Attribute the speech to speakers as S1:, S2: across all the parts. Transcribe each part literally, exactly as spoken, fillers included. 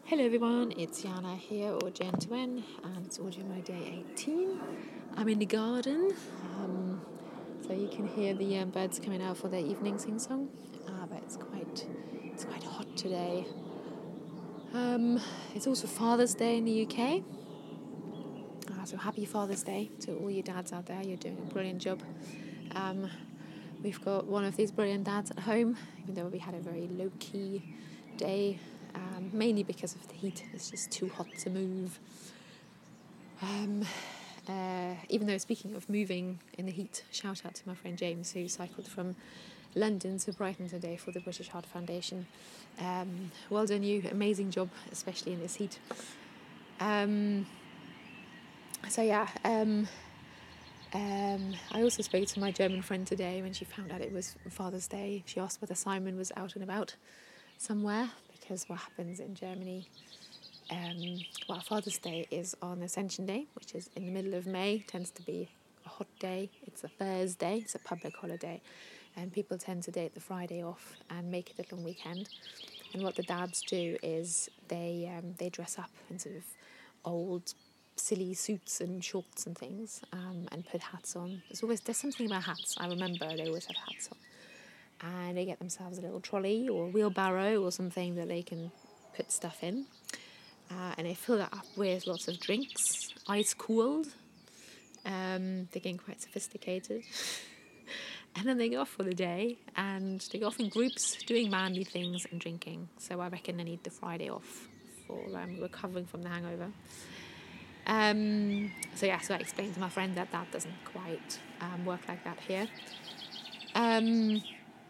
S1: Hello everyone, it's Yana here, or Jen to N, and it's Audio My Day eighteen. I'm in the garden, um, so you can hear the um, birds coming out for their evening sing-song, uh, but it's quite, it's quite hot today. Um, it's also Father's Day in the U K, uh, so happy Father's Day to all you dads out there. You're doing a brilliant job. Um, we've got one of these brilliant dads at home, even though we had a very low-key day. Um, mainly because of the heat. It's just too hot to move. Um, uh, even though, speaking of moving in the heat, shout out to my friend James, who cycled from London to Brighton today for the British Heart Foundation. Um, well done you, amazing job, especially in this heat. Um, so yeah, um, um, I also spoke to my German friend today when she found out it was Father's Day. She asked whether Simon was out and about somewhere, because what happens in Germany, um, well, Father's Day is on Ascension Day, which is in the middle of May, tends to be a hot day. It's a Thursday, it's a public holiday, and people tend to take the Friday off and make it a long weekend. And what the dads do is they um, they dress up in sort of old silly suits and shorts and things, um, and put hats on. There's always there's something about hats. I remember they always have hats on. And they get themselves a little trolley or a wheelbarrow or something that they can put stuff in. Uh, and they fill that up with lots of drinks, ice cooled. Um, they're getting quite sophisticated. And then they go off for the day, and they go off in groups doing manly things and drinking. So I reckon they need the Friday off for um, recovering from the hangover. Um, so yeah, so I explained to my friend that that doesn't quite um, work like that here. Um,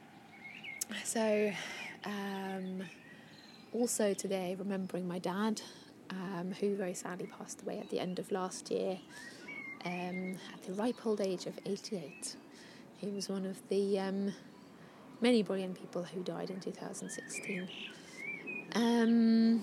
S1: so um, also today, remembering my dad, um, who very sadly passed away at the end of last year, um, at the ripe old age of eighty-eight. He was one of the um, many brilliant people who died in two thousand sixteen. Um,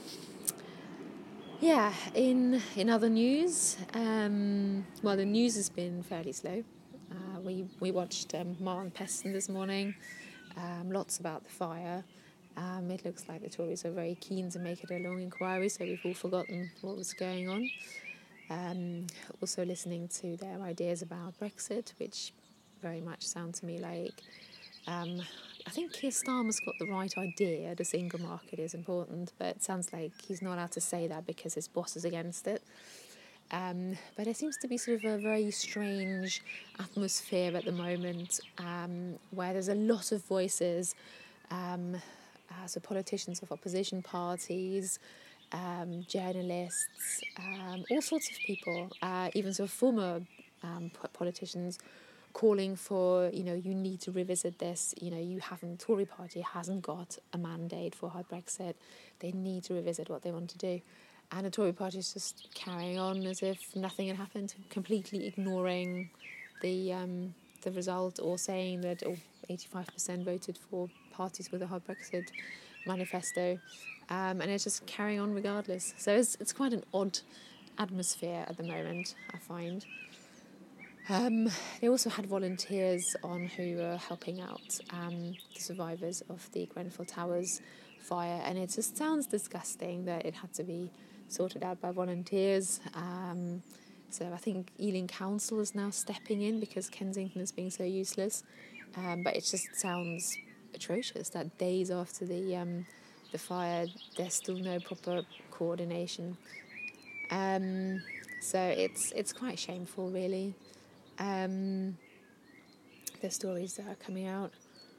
S1: yeah, in in other news, um, well, the news has been fairly slow. Uh, we we watched um, Martin Peston this morning. Um, lots about the fire. Um, it looks like the Tories are very keen to make it a long inquiry, so we've all forgotten what was going on. Um, also listening to their ideas about Brexit, which very much sound to me like, um, I think Keir Starmer's got the right idea, the single market is important, but it sounds like he's not allowed to say that because his boss is against it. Um, but there seems to be sort of a very strange atmosphere at the moment, um, where there's a lot of voices, um, uh, so politicians of opposition parties, um, journalists, um, all sorts of people, uh, even sort of former um, politicians, calling for, you know, you need to revisit this. You know, you haven't, the Tory party hasn't got a mandate for hard Brexit. They need to revisit what they want to do. And the Tory party is just carrying on as if nothing had happened, completely ignoring the um, the result, or saying that oh, eighty-five percent voted for parties with a hard Brexit manifesto. Um, and it's just carrying on regardless. So it's it's quite an odd atmosphere at the moment, I find. Um, they also had volunteers on who were helping out um, the survivors of the Grenfell Towers fire, and it just sounds disgusting that it had to be sorted out by volunteers. Um, so I think Ealing Council is now stepping in because Kensington is being so useless. Um, but it just sounds atrocious that days after the um, the fire, there's still no proper coordination. Um, so it's it's quite shameful, really. Um, the stories that are coming out.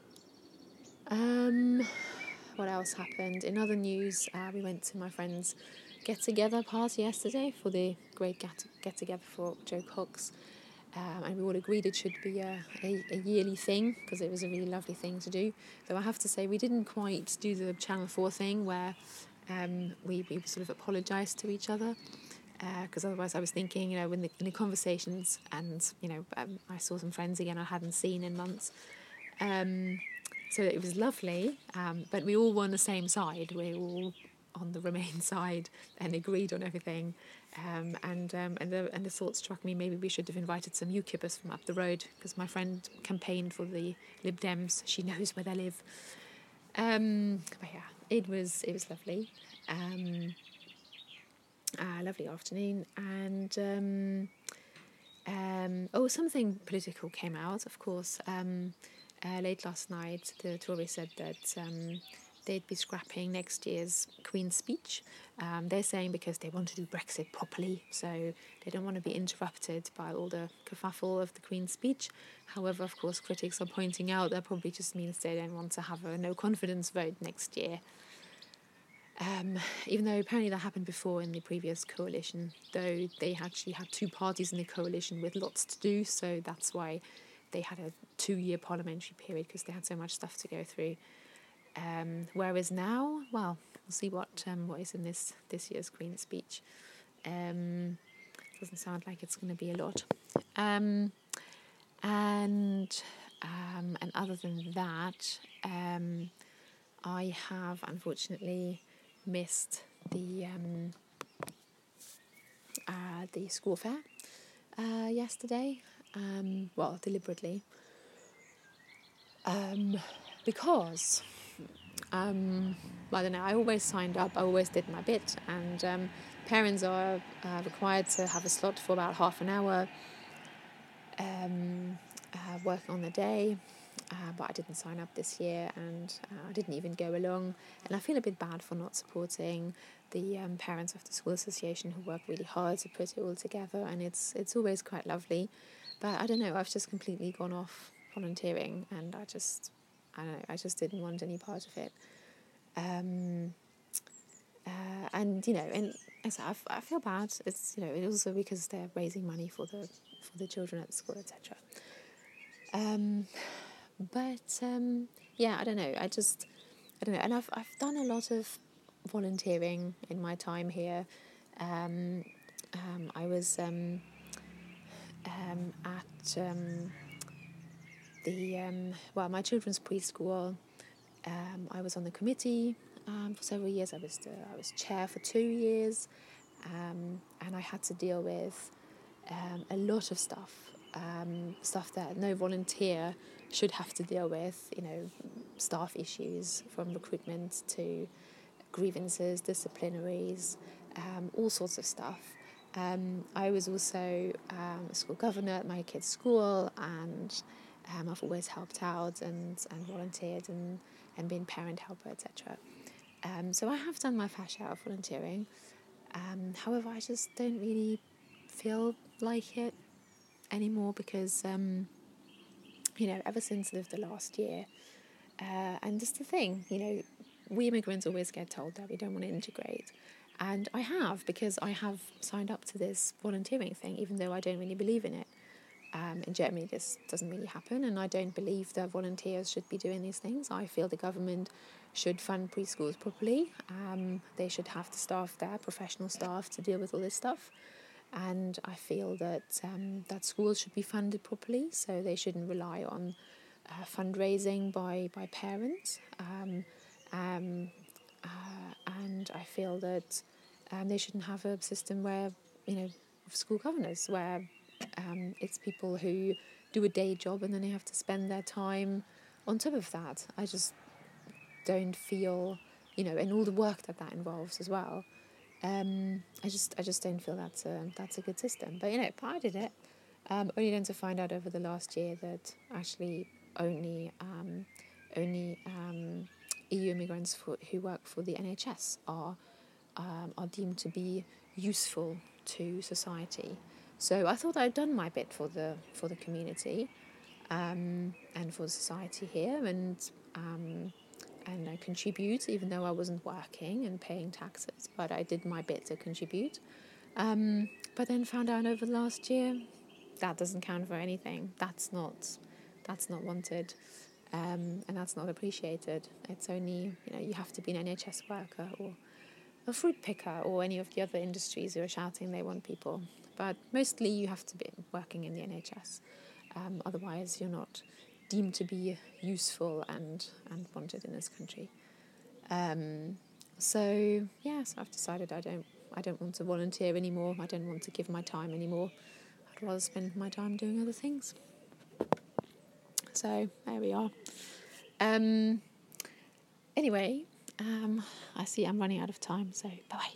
S1: Um, what else happened? In other news, uh, we went to my friend's get-together party yesterday for the great get- get-together for Joe Cox. Um, and we all agreed it should be a, a, a yearly thing because it was a really lovely thing to do. Though I have to say we didn't quite do the Channel four thing where um, we, we sort of apologised to each other. Because uh, otherwise I was thinking, you know, in the, in the conversations, and, you know, um, I saw some friends again I hadn't seen in months. Um, so it was lovely, um, but we all were on the same side. We were all on the Remain side and agreed on everything. Um, and um, and the and the thought struck me, maybe we should have invited some UKIPers from up the road, because my friend campaigned for the Lib Dems. She knows where they live. Um, but yeah, it was it was lovely. Um, uh, lovely afternoon, and um, um, oh, something political came out, of course. Um, uh, late last night, the Tories said that um, they'd be scrapping next year's Queen's speech. Um, they're saying because they want to do Brexit properly, so they don't want to be interrupted by all the kerfuffle of the Queen's speech. However, of course, critics are pointing out that probably just means they don't want to have a no confidence vote next year. Um, even though apparently that happened before in the previous coalition, though they actually had two parties in the coalition with lots to do, so that's why they had a two-year parliamentary period, because they had so much stuff to go through. Um, whereas now, well, we'll see what um, what is in this this year's Queen's speech. Um, doesn't sound like it's going to be a lot. Um, and um, and other than that, um, I have unfortunately missed the um, uh, the school fair uh, yesterday. Um, well, deliberately, um, because um, I don't know. I always signed up. I always did my bit, and um, parents are uh, required to have a slot for about half an hour, um, uh, working on the day. Uh, but I didn't sign up this year, and uh, I didn't even go along. And I feel a bit bad for not supporting the um, parents of the school association who work really hard to put it all together. And it's it's always quite lovely. But I don't know. I've just completely gone off volunteering, and I just I don't know. I just didn't want any part of it. Um, uh, and you know, and so I, I feel bad. It's you know, it's also because they're raising money for the for the children at school, et cetera. Um. But um, yeah, I don't know. I just I don't know. And I've I've done a lot of volunteering in my time here. Um, um, I was um, um, at um, the um, well, my children's preschool. Um, I was on the committee um, for several years. I was the, I was chair for two years, um, and I had to deal with um, a lot of stuff. Um, stuff that no volunteer should have to deal with, you know, staff issues from recruitment to grievances, disciplinaries, um, all sorts of stuff. Um, I was also um, a school governor at my kids' school, and um, I've always helped out and, and volunteered and, and been parent helper, et cetera. Um, so I have done my fair share of volunteering. Um, however, I just don't really feel like it anymore because, um, you know, ever since the, the last year, uh, and just the thing, you know, we immigrants always get told that we don't want to integrate. And I have, because I have signed up to this volunteering thing, even though I don't really believe in it. Um, in Germany, this doesn't really happen, and I don't believe that volunteers should be doing these things. I feel the government should fund preschools properly. Um, they should have the staff there, professional staff, to deal with all this stuff. And I feel that um, that schools should be funded properly, so they shouldn't rely on uh, fundraising by, by parents. Um, um, uh, and I feel that um, they shouldn't have a system where, you know, school governors, where um, it's people who do a day job and then they have to spend their time on top of that. I just don't feel, you know, and all the work that that involves as well. Um, I just, I just don't feel that's a that's a good system. But you know, I did it. Um, only then to find out over the last year that actually only um, only um, E U immigrants for, who work for the N H S are um, are deemed to be useful to society. So I thought I'd done my bit for the for the community um, and for society here, and. Um, and I contribute, even though I wasn't working and paying taxes, but I did my bit to contribute. Um, but then found out over the last year that doesn't count for anything. That's not, that's not wanted, um, and that's not appreciated. It's only, you know, you have to be an N H S worker or a fruit picker or any of the other industries who are shouting they want people. But mostly you have to be working in the N H S. Um, otherwise, you're not deemed to be useful and, and wanted in this country. Um, so yeah, so I've decided I don't I don't want to volunteer anymore. I don't want to give my time anymore. I'd rather spend my time doing other things. So there we are. Um, anyway, um, I see I'm running out of time, so bye-bye.